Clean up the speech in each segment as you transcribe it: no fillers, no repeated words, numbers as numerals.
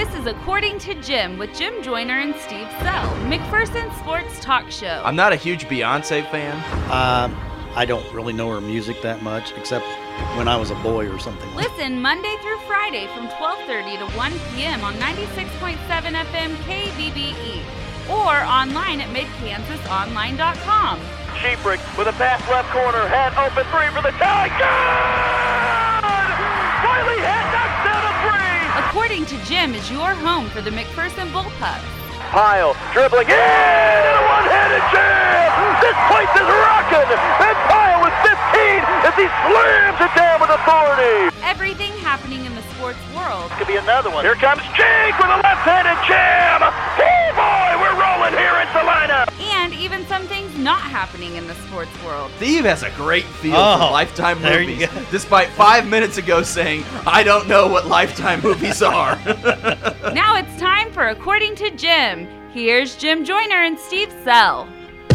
This is According to Jim with Jim Joyner and Steve Sell, McPherson's sports talk show. I'm not a huge Beyonce fan. I don't really know her music that much, except when I was a boy or something. Listen Monday through Friday from 12:30 to 1 p.m. on 96.7 FM KBBE or online at midkansasonline.com. Sheeprick with a pass left corner, head open three for the tie. Good! Wiley head knocks down a three. According to Jim is your home for the McPherson Bullpups. Pyle dribbling in and a one-handed jam. This place is rocking. And Pyle with 15 as he slams it down with authority. Everything happening in the sports world. Could be another one. Here comes Jake with a left-handed jam. Oh boy, we're rolling here in Salina. And even some things not happening in the sports world. Steve has a great feel for Lifetime there movies, you go. despite 5 minutes ago saying, I don't know what Lifetime movies are. Now it's time for According to Jim. Here's Jim Joyner and Steve Sell.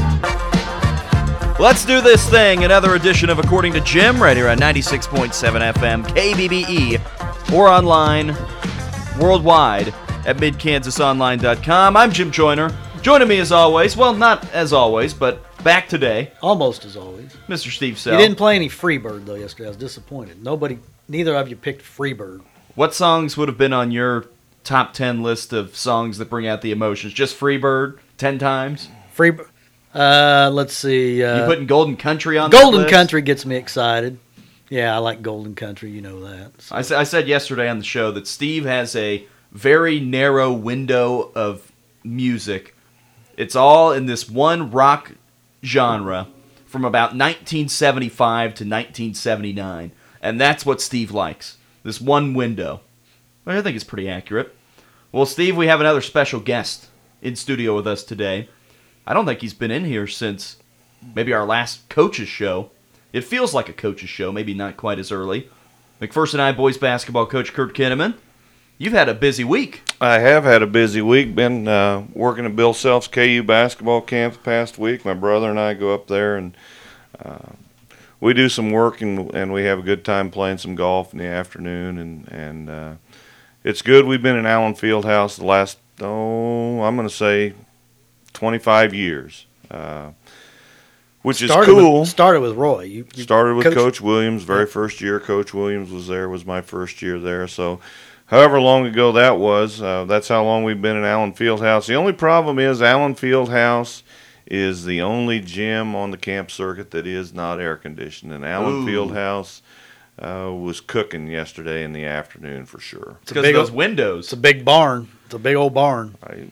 Let's do this thing. Another edition of According to Jim right here on 96.7 FM KBBE or online worldwide at midkansasonline.com. I'm Jim Joyner. Joining me as always, well, not as always, but back today, Almost as always. Mr. Steve Sell. You didn't play any Freebird, though, yesterday. I was disappointed. Neither of you picked Freebird. What songs would have been on your top 10 list of songs that bring out the emotions? Just Freebird 10 times? Freebird. Let's see. You putting Golden Country on that Golden list? Country gets me excited. Yeah, I like Golden Country. You know that. So. I said yesterday on the show that Steve has a very narrow window of music. It's all in this one rock genre from about 1975 to 1979. And that's what Steve likes. This one window. I think it's pretty accurate. Well, Steve, we have another special guest in studio with us today. I don't think he's been in here since maybe our last coach's show. It feels like a coach's show, maybe not quite as early. McPherson High boys basketball coach Kurt Kinnaman. You've had a busy week. I have had a busy week. Been working at Bill Self's KU basketball camp the past week. My brother and I go up there and we do some work and we have a good time playing some golf in the afternoon and it's good. We've been in Allen Fieldhouse the last I'm going to say 25 years, which is cool. Started with Roy. You started with Coach Williams. Very first year Coach Williams was there. Was my first year there. So, however long ago that was, that's how long we've been in Allen Fieldhouse. The only problem is Allen Fieldhouse is the only gym on the camp circuit that is not air conditioned. And Allen Fieldhouse was cooking yesterday in the afternoon for sure. It's because of those windows. It's a big barn. It's a big old barn.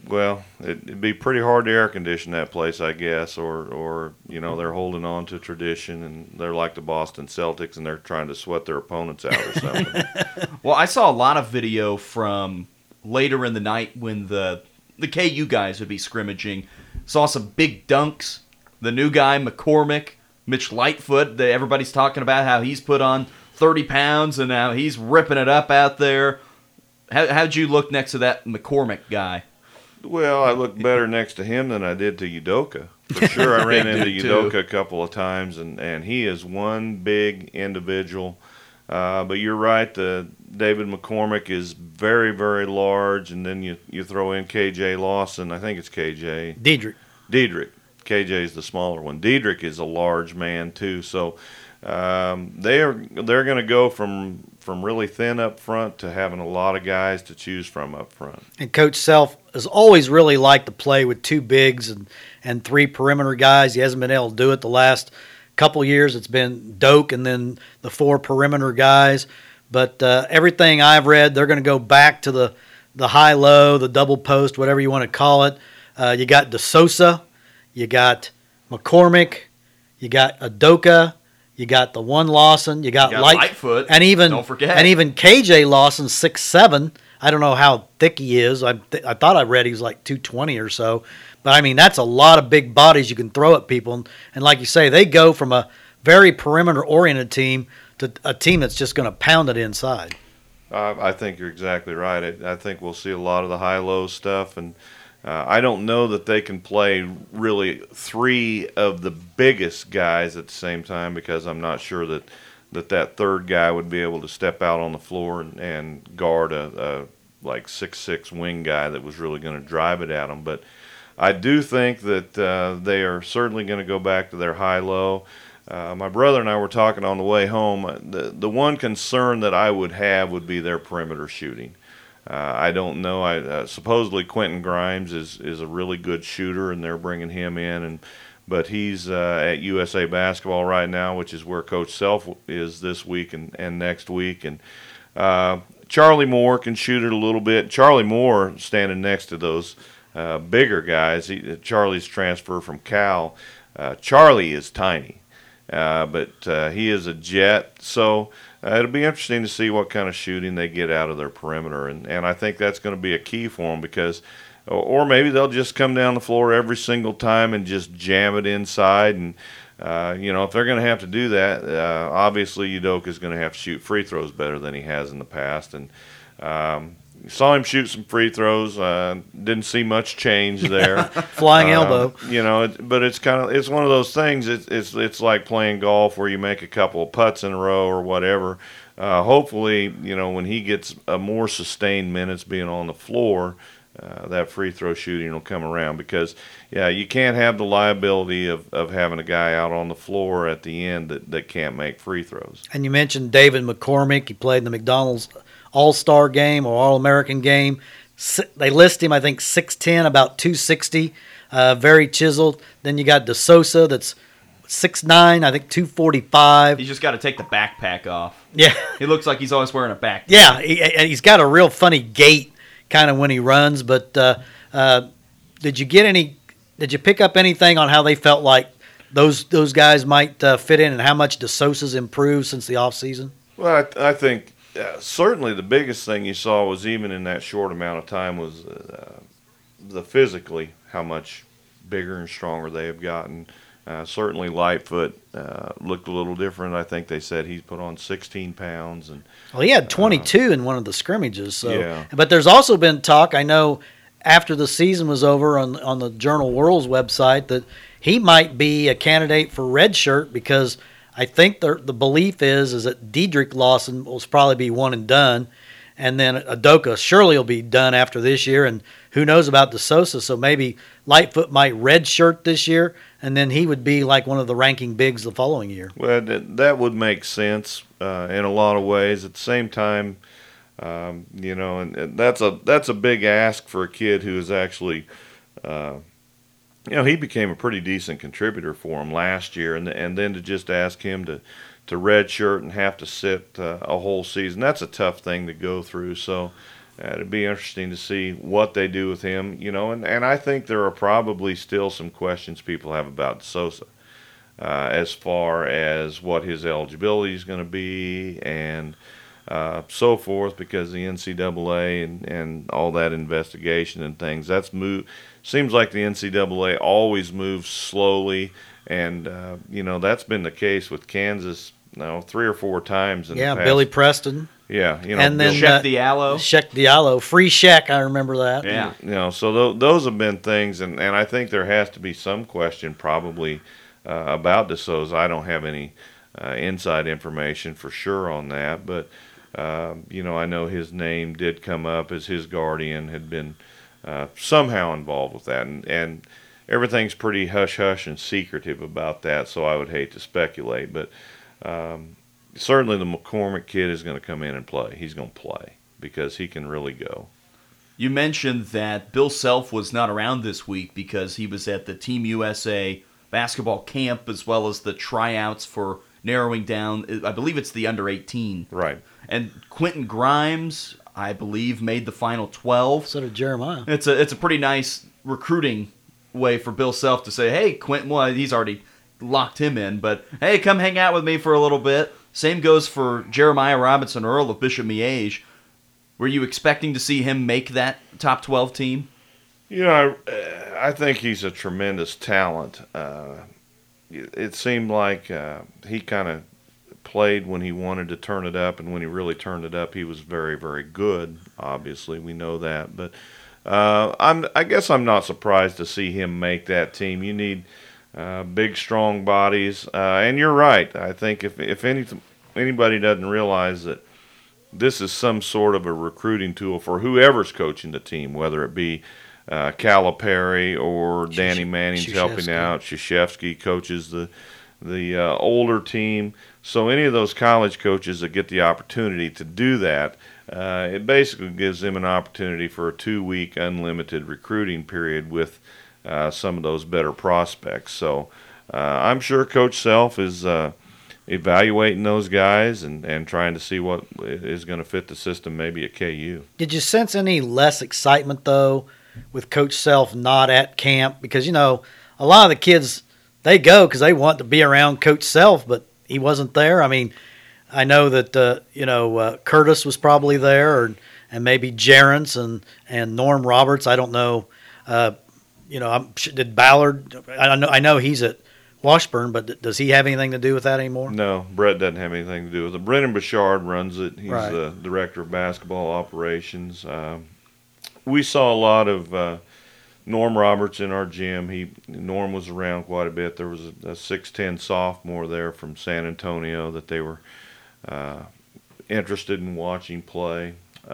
It'd be pretty hard to air condition that place, I guess, or they're holding on to tradition and they're like the Boston Celtics and they're trying to sweat their opponents out or something. Well, I saw a lot of video from later in the night when the KU guys would be scrimmaging. Saw some big dunks. The new guy, McCormick, Mitch Lightfoot, everybody's talking about how he's put on 30 pounds and now he's ripping it up out there. How'd you look next to that McCormick guy? Well, I looked better next to him than I did to Udoka. For sure, I ran into Udoka a couple of times, and he is one big individual. But you're right, David McCormick is very, very large, and then you throw in K.J. Lawson. I think it's K.J. Diedrich. KJ is the smaller one. Diedrich is a large man, too. So they're going to go from really thin up front to having a lot of guys to choose from up front. And Coach Self has always really liked to play with two bigs and three perimeter guys. He hasn't been able to do it the last couple years. It's been Doak and then the four perimeter guys. But everything I've read, they're going to go back to the high-low, the double post, whatever you want to call it. You got DeSosa, you got McCormick, you got Udoka, you got the one Lawson, you got Lightfoot, and even don't forget, and even KJ Lawson 6'7". I don't know how thick he is. I thought I read he was like 220 or so, but I mean that's a lot of big bodies you can throw at people. And like you say, they go from a very perimeter-oriented team to a team that's just going to pound it inside. I think you're exactly right. I think we'll see a lot of the high-low stuff, and I don't know that they can play really three of the biggest guys at the same time because I'm not sure that third guy would be able to step out on the floor and guard a like 6'6" wing guy that was really going to drive it at them. But I do think that they are certainly going to go back to their high-low. My brother and I were talking on the way home. The one concern that I would have would be their perimeter shooting. I don't know. Supposedly Quentin Grimes is a really good shooter, and they're bringing him in. But he's at USA Basketball right now, which is where Coach Self is this week and next week. And Charlie Moore can shoot it a little bit. Charlie Moore standing next to those bigger guys. Charlie's transfer from Cal. Charlie is tiny. But he is a jet, so it'll be interesting to see what kind of shooting they get out of their perimeter, and I think that's going to be a key for them because, or maybe they'll just come down the floor every single time and just jam it inside, and if they're going to have to do that, obviously Udoka is going to have to shoot free throws better than he has in the past, and saw him shoot some free throws. Didn't see much change there. Flying elbow. But it's it's one of those things. It's like playing golf where you make a couple of putts in a row or whatever. Hopefully, when he gets a more sustained minutes being on the floor, that free throw shooting will come around because, you can't have the liability of having a guy out on the floor at the end that can't make free throws. And you mentioned David McCormick. He played in the McDonald's All-Star game or All-American game. They list him, I think, 6'10", about 260, very chiseled. Then you got DeSosa that's 6'9", I think 245. He's just got to take the backpack off. Yeah. He looks like he's always wearing a backpack. Yeah, he's got a real funny gait kind of when he runs. But did you pick up anything on how they felt like those guys might fit in and how much DeSosa's improved since the offseason? Well, I think certainly the biggest thing you saw was even in that short amount of time was the physically, how much bigger and stronger they have gotten. Certainly Lightfoot looked a little different. I think they said he's put on 16 pounds. Well, he had 22 in one of the scrimmages. So. Yeah. But there's also been talk, I know, after the season was over on the Journal World's website that he might be a candidate for redshirt because – I think the belief is that Dedrick Lawson will probably be one and done, and then Udoka surely will be done after this year, and who knows about DeSosa, so maybe Lightfoot might redshirt this year, and then he would be like one of the ranking bigs the following year. Well, that would make sense in a lot of ways. At the same time, and that's a big ask for a kid who is actually he became a pretty decent contributor for him last year, and then to just ask him to redshirt and have to sit a whole season, that's a tough thing to go through. So it'd be interesting to see what they do with him, and I think there are probably still some questions people have about Sosa as far as what his eligibility is going to be and so forth, because the NCAA and all that investigation and things, seems like the NCAA always moves slowly, and that's been the case with Kansas 3 or 4 times in the past. Billy Preston. Yeah, and then Sheck Diallo. Sheck Diallo, free Sheck, I remember that. Yeah, so those have been things, and I think there has to be some question probably about DeSosa. I don't have any inside information for sure on that, but I know his name did come up as his guardian had been somehow involved with that, and everything's pretty hush-hush and secretive about that, so I would hate to speculate, but certainly the McCormick kid is going to come in and play. He's going to play because he can really go. You mentioned that Bill Self was not around this week because he was at the Team USA basketball camp as well as the tryouts for narrowing down, I believe it's the under-18. Right. And Quentin Grimes, I believe, made the final 12. So did Jeremiah. It's a pretty nice recruiting way for Bill Self to say, hey, Quentin, well, he's already locked him in, but hey, come hang out with me for a little bit. Same goes for Jeremiah Robinson Earl of Bishop Miege. Were you expecting to see him make that top 12 team? I think he's a tremendous talent. It seemed like he kind of played when he wanted to turn it up, and when he really turned it up, he was very, very good. Obviously, we know that. But I guess I'm not surprised to see him make that team. You need big, strong bodies, and you're right. I think if anybody doesn't realize that, this is some sort of a recruiting tool for whoever's coaching the team, whether it be Calipari or Danny Manning's helping out. Krzyzewski coaches the older team. So any of those college coaches that get the opportunity to do that, it basically gives them an opportunity for a 2-week unlimited recruiting period with some of those better prospects. So I'm sure Coach Self is evaluating those guys and trying to see what is going to fit the system maybe at KU. Did you sense any less excitement, though, with Coach Self not at camp? Because, a lot of the kids, they go because they want to be around Coach Self, but he wasn't there. I mean, I know that, Curtis was probably there and maybe Jarence and Norm Roberts. I don't know. Did Ballard – I know he's at Washburn, but does he have anything to do with that anymore? No, Brett doesn't have anything to do with it. Brennan Bouchard runs it. He's right. the director of basketball operations. We saw a lot of Norm Roberts in our gym. Norm was around quite a bit. There was a 6'10" sophomore there from San Antonio that they were interested in watching play.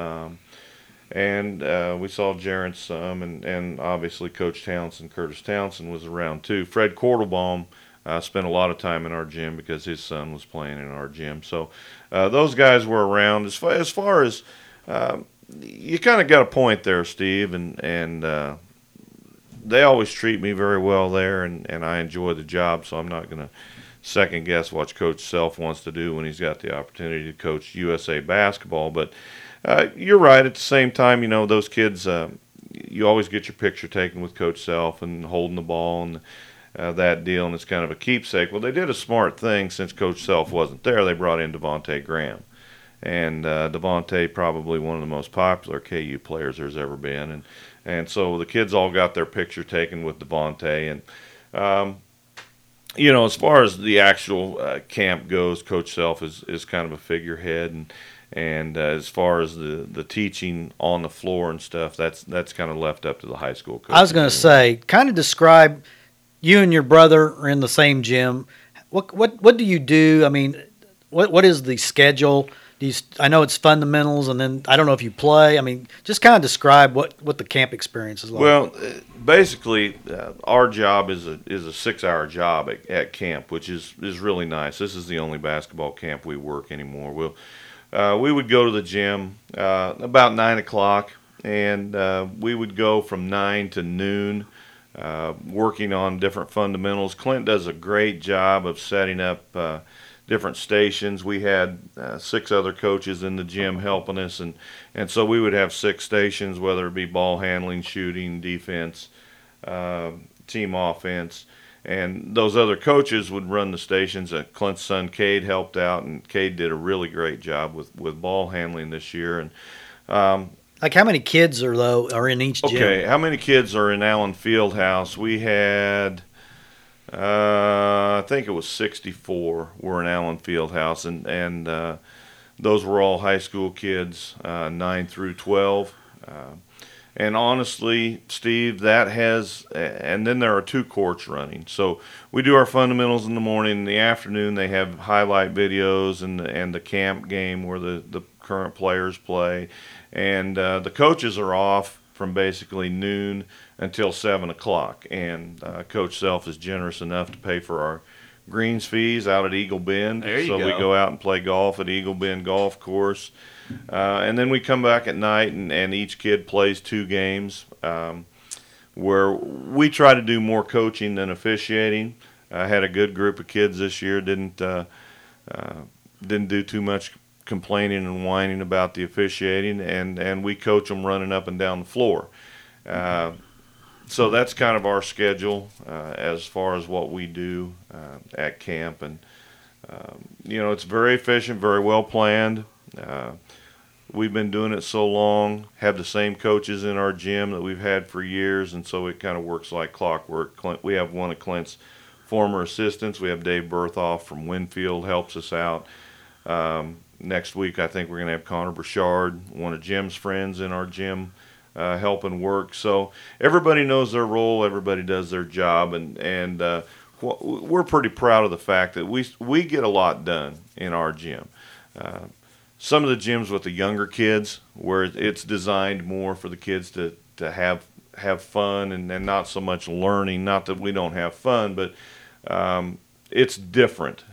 And we saw Jarence some, and obviously Coach Townsend, Curtis Townsend, was around too. Fred Kortelbaum spent a lot of time in our gym because his son was playing in our gym. So those guys were around. As far as you kind of got a point there, Steve, and they always treat me very well there, and I enjoy the job, so I'm not going to second guess what Coach Self wants to do when he's got the opportunity to coach USA basketball. But you're right. At the same time, those kids, you always get your picture taken with Coach Self and holding the ball and that deal, and it's kind of a keepsake. Well, they did a smart thing since Coach Self wasn't there. They brought in Devontae Graham. And Devontae, probably one of the most popular KU players there's ever been. And so the kids all got their picture taken with Devontae. And, as far as the actual camp goes, Coach Self is kind of a figurehead. And as far as the teaching on the floor and stuff, that's kind of left up to the high school coaches. I was going to say, kind of describe, you and your brother are in the same gym. What do you do? I mean, what is the schedule? I know it's fundamentals, and then I don't know if you play. I mean, just kind of describe what the camp experience is like. Well, basically, our job is a 6-hour job at camp, which is really nice. This is the only basketball camp we work anymore. We would go to the gym about 9 o'clock, and we would go from 9 to noon working on different fundamentals. Clint does a great job of setting up different stations. We had 6 other coaches in the gym helping us, and so we would have 6 stations, whether it be ball handling, shooting, defense, team offense. And those other coaches would run the stations. Clint's son, Cade, helped out, and Cade did a really great job with ball handling this year. And like, how many kids are in each gym? Okay, how many kids are in Allen Fieldhouse? We had, I think it was 64 were in Allen Fieldhouse, and those were all high school kids, 9 through 12. And honestly, Steve, that has, and then there are 2 courts running. So we do our fundamentals in the morning. In the afternoon, they have highlight videos and the camp game where the current players play. And the coaches are off from basically noon until 7 o'clock. And Coach Self is generous enough to pay for our greens fees out at Eagle Bend. There you go. So we go out and play golf at Eagle Bend Golf Course. And then we come back at night, and each kid plays 2 games where we try to do more coaching than officiating. I had a good group of kids this year, didn't do too much complaining and whining about the officiating, and we coach them running up and down the floor. So that's kind of our schedule as far as what we do at camp. And, it's very efficient, very well planned. We've been doing it so long, have the same coaches in our gym that we've had for years, and so it kind of works like clockwork. We have one of Clint's former assistants. We have Dave Berthoff from Winfield helps us out. Next week, I think we're going to have Connor Burchard, one of Jim's friends in our gym, helping work. So everybody knows their role, everybody does their job, and we're pretty proud of the fact that we get a lot done in our gym. some of the gyms with the younger kids, where it's designed more for the kids to have fun and not so much learning. Not that we don't have fun, but it's different.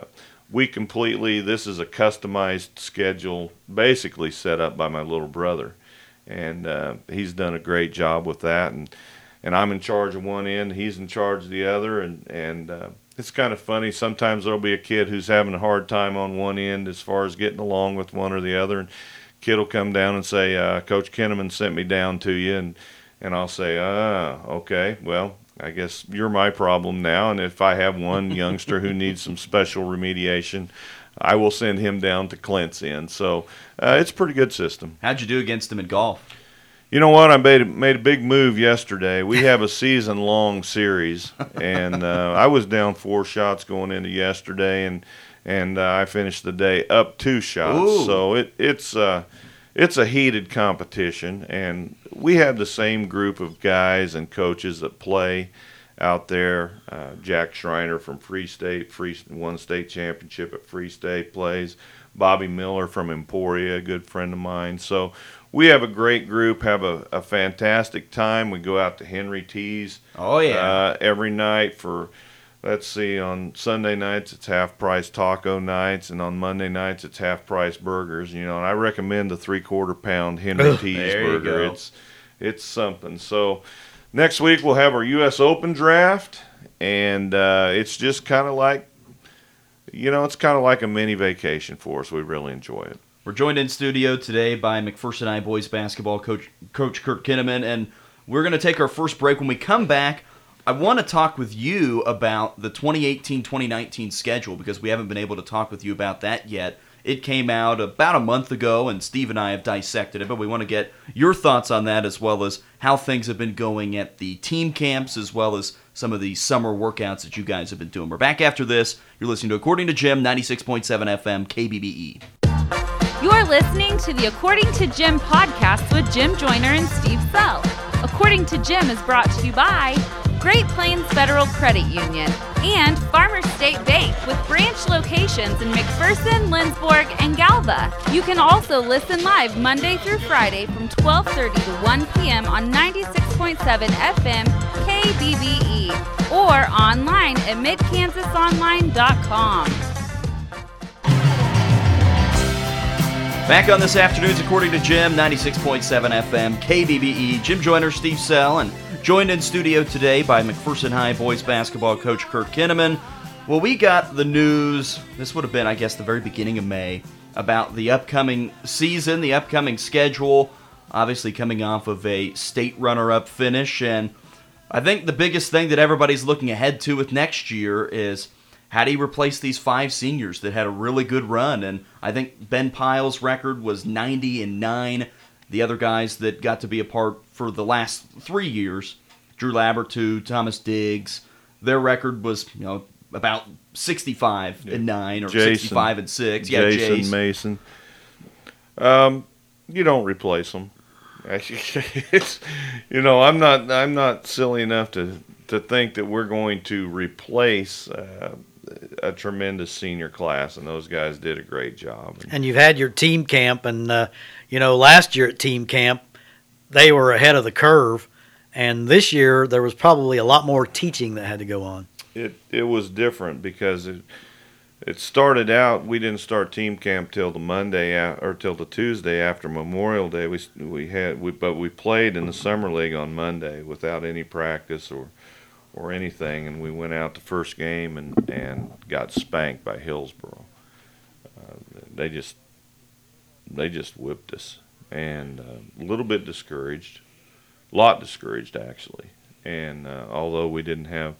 This is a customized schedule, basically set up by my little brother, and he's done a great job with that. And I'm in charge of one end, he's in charge of the other, and it's kind of funny. Sometimes there'll be a kid who's having a hard time on one end as far as getting along with one or the other, and kid will come down and say, Coach Kinnaman sent me down to you, and I'll say, okay, well, I guess you're my problem now, and if I have one youngster who needs some special remediation, I will send him down to Clint's end. So it's a pretty good system. How'd you do against him in golf? You know what? I made a big move yesterday. We have a season-long series, and I was down 4 shots going into yesterday, and I finished the day up 2 shots. Ooh. So it's a heated competition, and we have the same group of guys and coaches that play out there. Jack Schreiner from Free State, won state championship at Free State, plays. Bobby Miller from Emporia, a good friend of mine. So we have a great group, have a fantastic time. We go out to Henry T's every night for, let's see, on Sunday nights it's half-price taco nights, and on Monday nights it's half-price burgers. And I recommend the 3/4-pound Henry T's burger. It's something. So next week we'll have our U.S. Open draft, and it's just kind of like, it's kind of like a mini vacation for us. We really enjoy it. We're joined in studio today by McPherson High boys basketball coach Kurt Kinnaman, and we're going to take our first break. When we come back, I want to talk with you about the 2018-2019 schedule, because we haven't been able to talk with you about that yet. It came out about a month ago, and Steve and I have dissected it, but we want to get your thoughts on that, as well as how things have been going at the team camps, as well as some of the summer workouts that you guys have been doing. We're back after this. You're listening to According to Jim, 96.7 FM, KBBE. You're listening to the According to Jim podcast with Jim Joyner and Steve Sell. According to Jim is brought to you by Great Plains Federal Credit Union and Farmers State Bank, with branch locations in McPherson, Lindsborg, and Galva. You can also listen live Monday through Friday from 12:30 to 1 p.m. on 96.7 FM KBBE or online at midkansasonline.com. Back on this afternoon's According to Jim, 96.7 FM, KBBE. Jim Joyner, Steve Sell, and joined in studio today by McPherson High boys basketball coach Kurt Kinnaman. Well, we got the news, this would have been, I guess, the very beginning of May, about the upcoming season, the upcoming schedule, obviously coming off of a state runner-up finish. And I think the biggest thing that everybody's looking ahead to with next year is, how do you replace these 5 seniors that had a really good run? And I think Ben Pyle's record was 90-9. The other guys that got to be a part for the last 3 years, Drew Labertu, Thomas Diggs, their record was about 65-9 or 65-6. Yeah, Jason Mason. You don't replace them. I'm not silly enough to think that we're going to replace a tremendous senior class, and those guys did a great job. And you've had your team camp, and last year at team camp they were ahead of the curve, and this year there was probably a lot more teaching that had to go on. It was different because it started out, we didn't start team camp till the Monday or till the Tuesday after Memorial Day. But we played in the summer league on Monday without any practice or anything, and we went out the first game and got spanked by Hillsboro. They just whipped us, and a little bit discouraged, a lot discouraged actually. And although we didn't have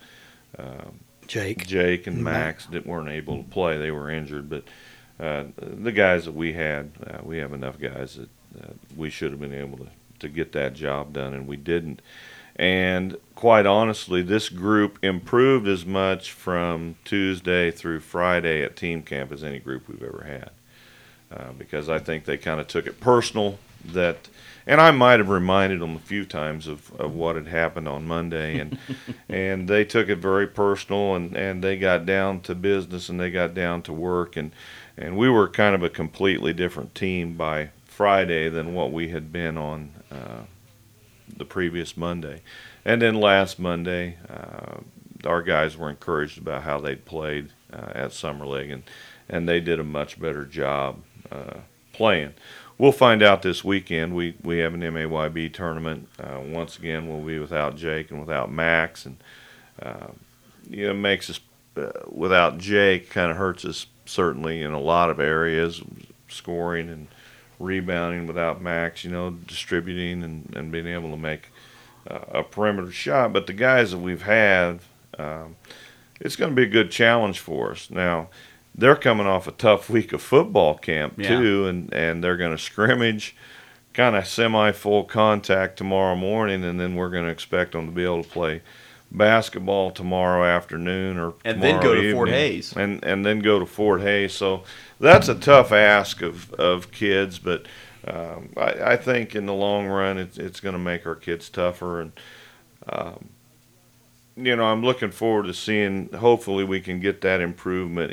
Jake and Max that weren't able to play, they were injured, but the guys that we had, we have enough guys that we should have been able to get that job done, and we didn't. And quite honestly, this group improved as much from Tuesday through Friday at team camp as any group we've ever had, because I think they kind of took it personal and I might have reminded them a few times of what had happened on Monday, and they took it very personal, and they got down to business, and they got down to work, and And we were kind of a completely different team by Friday than what we had been on the previous Monday. And then last Monday, our guys were encouraged about how they'd played at Summer League, and they did a much better job playing. We'll find out this weekend. We have an MAYB tournament. Once again, we'll be without Jake and without Max, and it makes us without Jake kind of hurts us certainly in a lot of areas, scoring and rebounding without Max, distributing and being able to make a perimeter shot. But the guys that we've had, it's going to be a good challenge for us. Now, they're coming off a tough week of football camp, too, and they're going to scrimmage, kind of semi-full contact tomorrow morning, and then we're going to expect them to be able to play basketball tomorrow afternoon and then go to Fort Hays. And then go to Fort Hays. So that's a tough ask of kids, but I think in the long run it's going to make our kids tougher. And, I'm looking forward to seeing, hopefully we can get that improvement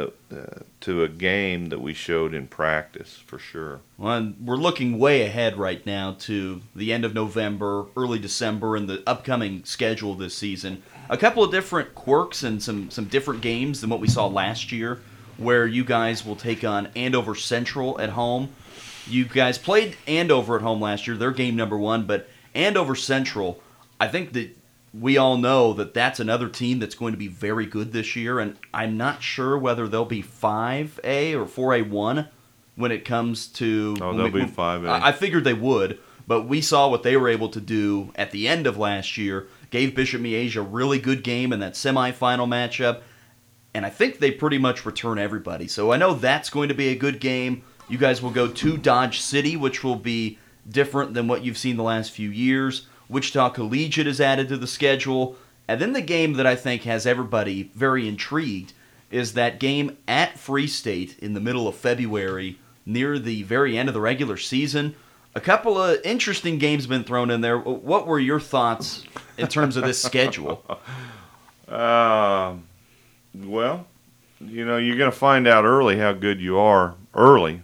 to a game that we showed in practice for sure. Well, and we're looking way ahead right now to the end of November, early December, and the upcoming schedule this season. A couple of different quirks and some different games than what we saw last year, where you guys will take on Andover Central at home. You guys played Andover at home last year. They're game number 1, but Andover Central, I think that we all know that that's another team that's going to be very good this year, and I'm not sure whether they'll be 5A or 4A1 when it comes to... Oh, they'll be 5A. I figured they would, but we saw what they were able to do at the end of last year, gave Bishop Miege a really good game in that semifinal matchup, and I think they pretty much return everybody. So I know that's going to be a good game. You guys will go to Dodge City, which will be different than what you've seen the last few years. Wichita Collegiate is added to the schedule. And then the game that I think has everybody very intrigued is that game at Free State in the middle of February, near the very end of the regular season. A couple of interesting games been thrown in there. What were your thoughts in terms of this schedule? Well, you're going to find out early how good you are early.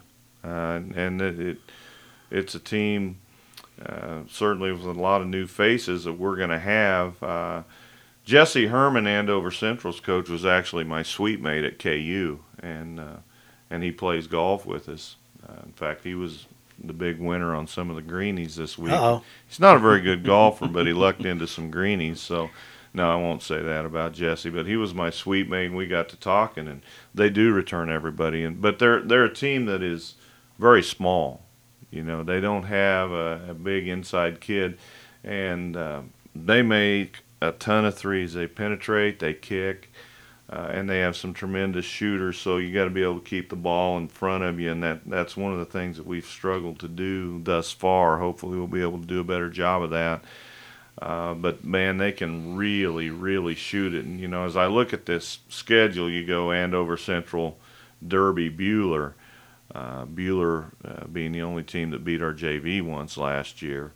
And it's a team... certainly with a lot of new faces that we're going to have. Jesse Herman, Andover Central's coach, was actually my suite mate at KU, and he plays golf with us. In fact, he was the big winner on some of the greenies this week. Uh-oh. He's not a very good golfer, but he lucked into some greenies. So, no, I won't say that about Jesse. But he was my suite mate, and we got to talking, and they do return everybody. But they're a team that is very small. They don't have a big inside kid, and they make a ton of threes. They penetrate, they kick, and they have some tremendous shooters, so you got to be able to keep the ball in front of you, and that's one of the things that we've struggled to do thus far. Hopefully we'll be able to do a better job of that. But, man, they can really, really shoot it. And, as I look at this schedule, you go Andover Central, Derby, Buhler. Buhler being the only team that beat our JV once last year.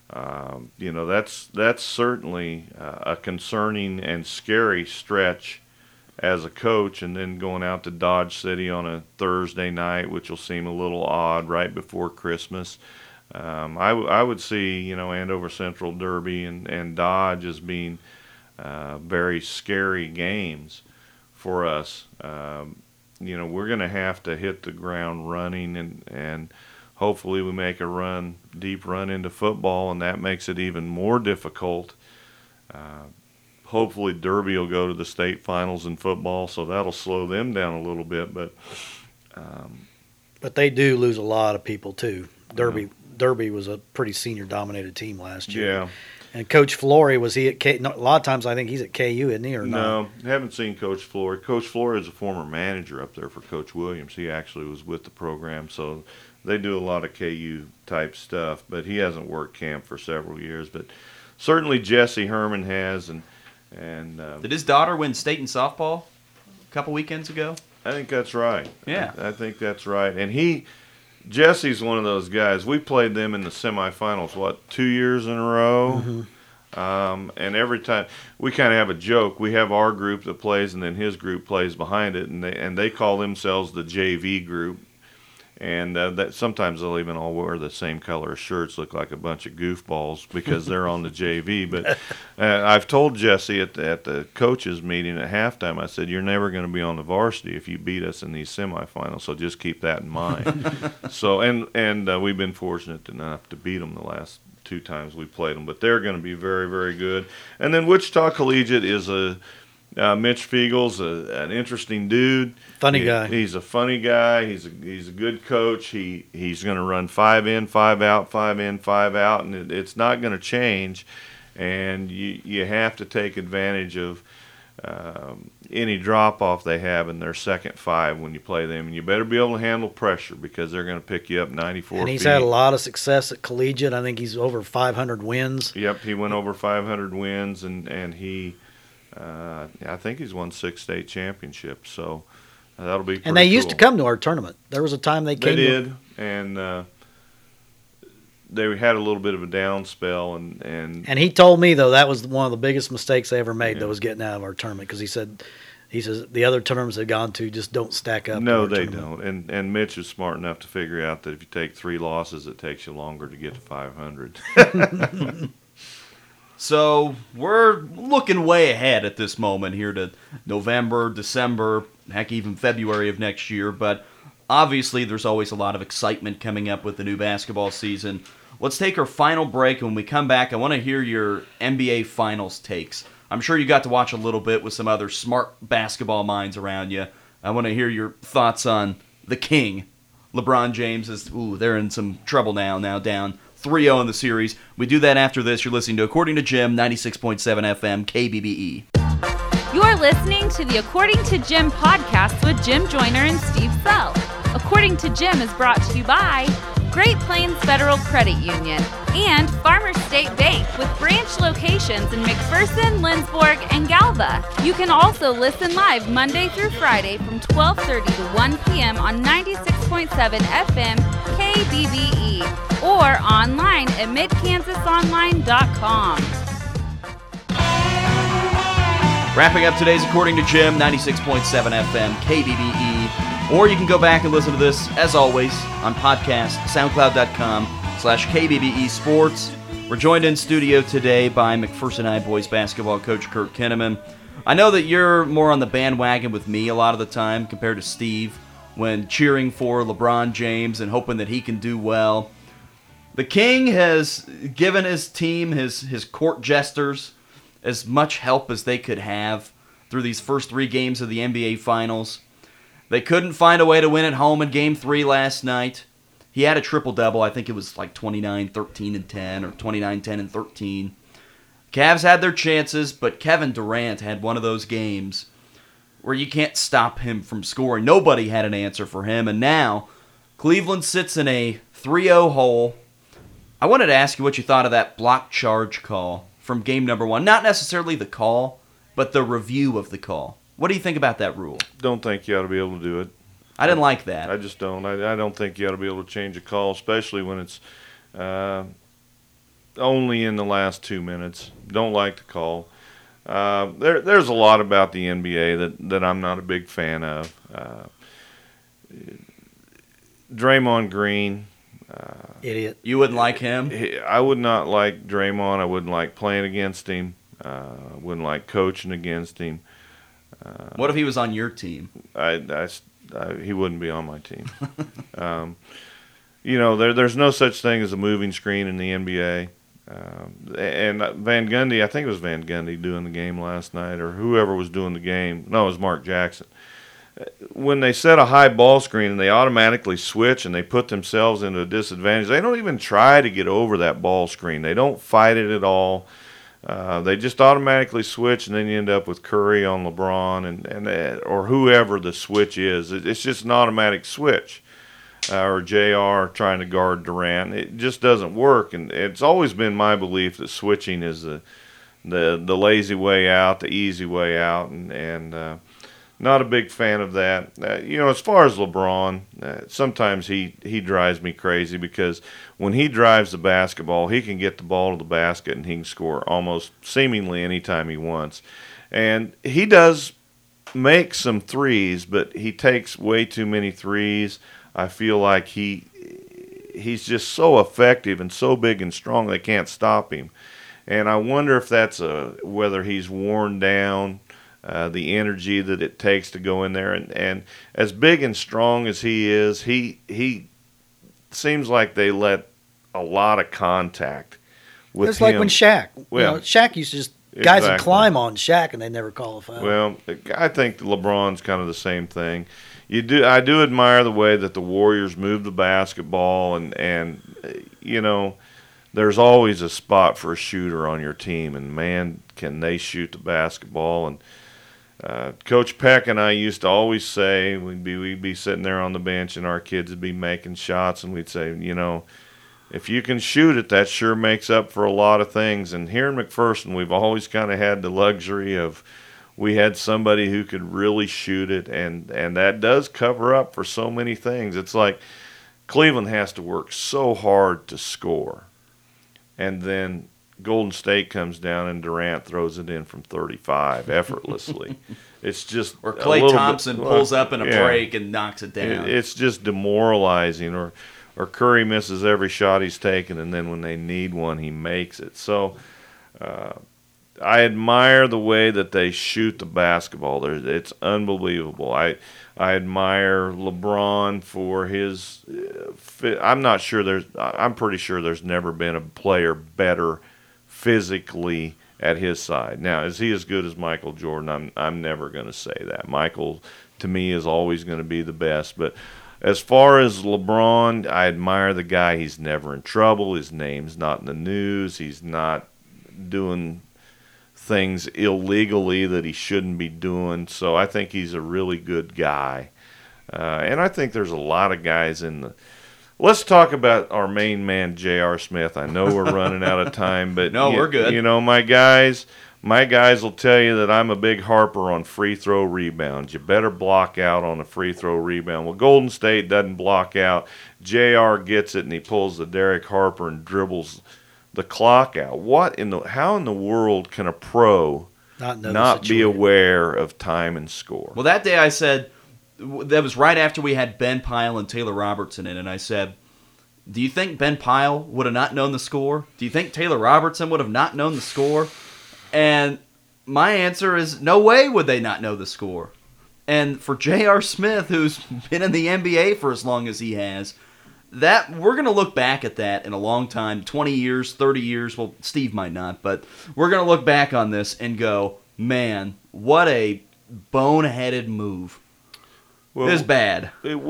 That's certainly a concerning and scary stretch as a coach, and then going out to Dodge City on a Thursday night, which will seem a little odd right before Christmas. I would see, Andover Central, Derby, and Dodge as being very scary games for us. We're going to have to hit the ground running, and hopefully we make a deep run into football, and that makes it even more difficult. Hopefully Derby will go to the state finals in football, so that'll slow them down a little bit. But they do lose a lot of people too. Derby was a pretty senior-dominated team last year. Yeah. And Coach Flory, was he at KU? No, a lot of times I think he's at KU, isn't he, or not? No, haven't seen Coach Flory. Coach Flory is a former manager up there for Coach Williams. He actually was with the program, so they do a lot of KU-type stuff. But he hasn't worked camp for several years. But certainly Jesse Herman has. And did his daughter win state in softball a couple weekends ago? I think that's right. Yeah. I think that's right. And Jesse's one of those guys. We played them in the semifinals, 2 years in a row? And every time we kind of have a joke, we have our group that plays, and then his group plays behind it, and they call themselves the JV group. And that sometimes they'll even all wear the same color shirts, look like a bunch of goofballs because they're on the JV. But I've told Jesse at the coaches meeting at halftime, I said, you're never going to be on the varsity if you beat us in these semifinals, so just keep that in mind. So and we've been fortunate enough to beat them the last 2 times we played them, but they're going to be very, very good. And then Wichita Collegiate is Mitch Fiegel's an interesting dude. Funny guy. He's a funny guy. He's a good coach. He's going to run 5 in, 5 out, 5 in, 5 out, and it's not going to change. And you have to take advantage of any drop off they have in their second 5 when you play them, and you better be able to handle pressure because they're going to pick you up 94 And he's feet. had a lot of success at Collegiate. I think he's over 500 wins. Yep, he went over 500 wins, and he. I think he's won 6 state championships, so that'll be pretty And they used cool. to come to our tournament. There was a time they came. They did, and they had a little bit of a down spell, and And he told me though that was one of the biggest mistakes they ever made. Yeah. That was getting out of our tournament because he says the other tournaments they've gone to just don't stack up. no, to our they tournament. don't. And Mitch is smart enough to figure out that if you take 3 losses, it takes you longer to get to 500. So we're looking way ahead at this moment here to November, December, heck, even February of next year. But obviously there's always a lot of excitement coming up with the new basketball season. Let's take our final break, and when we come back, I want to hear your NBA Finals takes. I'm sure you got to watch a little bit with some other smart basketball minds around you. I want to hear your thoughts on the King. LeBron James they're in some trouble now down 3-0 in the series. We do that after this. You're listening to According to Jim, 96.7 FM, KBBE. You're listening to the According to Jim podcast with Jim Joyner and Steve Sell. According to Jim is brought to you by Great Plains Federal Credit Union and Farmers State Bank with branch locations in McPherson, Lindsborg, and Galva. You can also listen live Monday through Friday from 12:30 to 1 p.m. on 96.7 FM KBBE or online at midkansasonline.com. Wrapping up today's According to Jim, 96.7 FM, KBBE. Or you can go back and listen to this, as always, on podcast, soundcloud.com/KBBE Sports. We're joined in studio today by McPherson High boys basketball coach Kurt Kinnaman. I know that you're more on the bandwagon with me a lot of the time compared to Steve when cheering for LeBron James and hoping that he can do well. The King has given his team, his court jesters, as much help as they could have through these first 3 games of the NBA Finals. They couldn't find a way to win at home in Game 3 last night. He had a triple-double. I think it was like 29, 13, and 10, or 29, 10, and 13. Cavs had their chances, but Kevin Durant had one of those games where you can't stop him from scoring. Nobody had an answer for him, and now Cleveland sits in a 3-0 hole. I wanted to ask you what you thought of that block charge call from game number 1. Not necessarily the call, but the review of the call. What do you think about that rule? Don't think you ought to be able to do it. I didn't like that. I just don't. I don't think you ought to be able to change a call, especially when it's only in the last 2 minutes. Don't like the call. There's a lot about the NBA that I'm not a big fan of. Draymond Green. Idiot. You wouldn't like him? I would not like Draymond. I wouldn't like playing against him. Wouldn't like coaching against him. What if he was on your team? He wouldn't be on my team. There's no such thing as a moving screen in the NBA. And Van Gundy, I think it was Van Gundy doing the game last night, or whoever was doing the game. No, it was Mark Jackson. When they set a high ball screen and they automatically switch and they put themselves into a disadvantage, they don't even try to get over that ball screen. They don't fight it at all. They just automatically switch, and then you end up with Curry on LeBron and or whoever the switch is. It's just an automatic switch. Or JR trying to guard Durant. It just doesn't work, and it's always been my belief that switching is the lazy way out, the easy way out, and Not a big fan of that. As far as LeBron, sometimes he drives me crazy because when he drives the basketball, he can get the ball to the basket and he can score almost seemingly anytime he wants. And he does make some threes, but he takes way too many threes. I feel like he's just so effective and so big and strong they can't stop him. And I wonder if that's whether he's worn down. The energy that it takes to go in there, and as big and strong as he is, he seems like they let a lot of contact with him. It's like when Shaq. Well, Shaq used to just guys would climb on Shaq and they never call a foul. Well, I think LeBron's kind of the same thing. I do admire the way that the Warriors move the basketball, and there's always a spot for a shooter on your team, and man, can they shoot the basketball. And Coach Peck and I used to always say, we'd be sitting there on the bench and our kids would be making shots, and we'd say, if you can shoot it, that sure makes up for a lot of things. And here in McPherson, we've always kind of had the luxury of we had somebody who could really shoot it, and that does cover up for so many things. It's like Cleveland has to work so hard to score, and then Golden State comes down and Durant throws it in from 35 effortlessly. It's just or Klay Thompson pulls up in a break and knocks it down. It's just demoralizing. Or Curry misses every shot he's taken, and then when they need one, he makes it. So I admire the way that they shoot the basketball. It's unbelievable. I admire LeBron for his fit. I'm pretty sure there's never been a player better physically at his side. Now, is he as good as Michael Jordan? I'm never going to say that. Michael, to me, is always going to be the best. But as far as LeBron, I admire the guy. He's never in trouble. His name's not in the news. He's not doing things illegally that he shouldn't be doing. So I think he's a really good guy. And I think there's a lot of guys in the... Let's talk about our main man, J.R. Smith. I know we're running out of time, but no, we're good. My guys will tell you that I'm a big harper on free throw rebounds. You better block out on a free throw rebound. Well, Golden State doesn't block out. J.R. gets it, and he pulls the Derek Harper and dribbles the clock out. How in the world can a pro not be aware of time and score? Well, that day I said, that was right after we had Ben Pyle and Taylor Robertson in, and I said, do you think Ben Pyle would have not known the score? Do you think Taylor Robertson would have not known the score? And my answer is, no way would they not know the score. And for J.R. Smith, who's been in the NBA for as long as he has, that we're going to look back at that in a long time, 20 years, 30 years. Well, Steve might not, but we're going to look back on this and go, man, what a boneheaded move. Well, it is bad.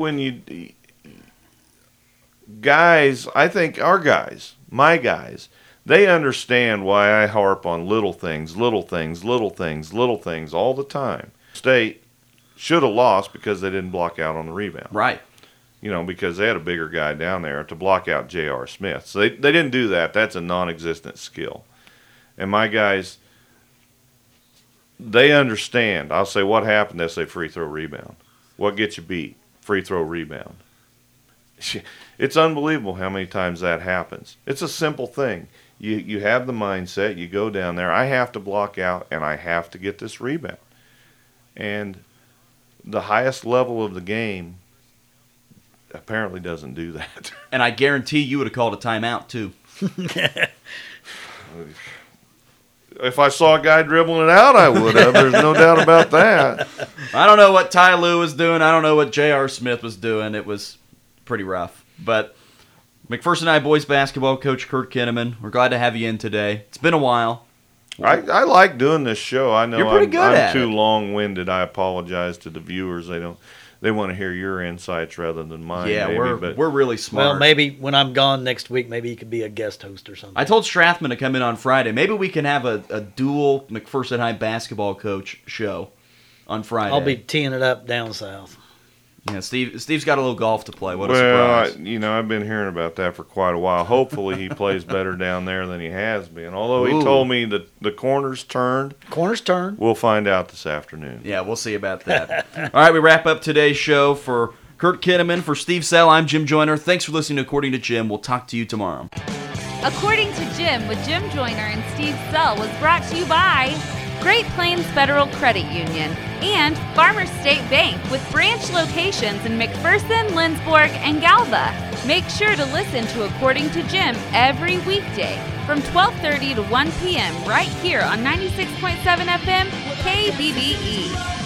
I think our guys, my guys, they understand why I harp on little things all the time. State should have lost because they didn't block out on the rebound. Right. Because they had a bigger guy down there to block out J.R. Smith. So they didn't do that. That's a non-existent skill. And my guys, they understand. I'll say, what happened? They'll say free throw rebound. What gets you beat? Free throw rebound. It's unbelievable how many times that happens. It's a simple thing. You have the mindset. You go down there. I have to block out, and I have to get this rebound. And the highest level of the game apparently doesn't do that. And I guarantee you would have called a timeout, too. If I saw a guy dribbling it out, I would have. There's no doubt about that. I don't know what Ty Lue was doing. I don't know what J.R. Smith was doing. It was pretty rough. But McPherson High boys basketball coach Kurt Kinnaman, we're glad to have you in today. It's been a while. I like doing this show. I know You're pretty good at I'm too long-winded. I apologize to the viewers. They want to hear your insights rather than mine. Yeah, maybe, we're really smart. Well, maybe when I'm gone next week, maybe you could be a guest host or something. I told Strathman to come in on Friday. Maybe we can have a dual McPherson High basketball coach show on Friday. I'll be teeing it up down south. Yeah, Steve's got a little golf to play. What a Well, surprise. I've been hearing about that for quite a while. Hopefully he plays better down there than he has been. Although he Ooh. told me that the corner's turned. Corner's turn. We'll find out this afternoon. Yeah, we'll see about that. All right, we wrap up today's show. For Kurt Kinnaman, for Steve Sell, I'm Jim Joyner. Thanks for listening to According to Jim. We'll talk to you tomorrow. According to Jim with Jim Joyner and Steve Sell was brought to you by Great Plains Federal Credit Union and Farmers State Bank with branch locations in McPherson, Lindsborg, and Galva. Make sure to listen to According to Jim every weekday from 12:30 to 1 p.m. right here on 96.7 FM KBBE.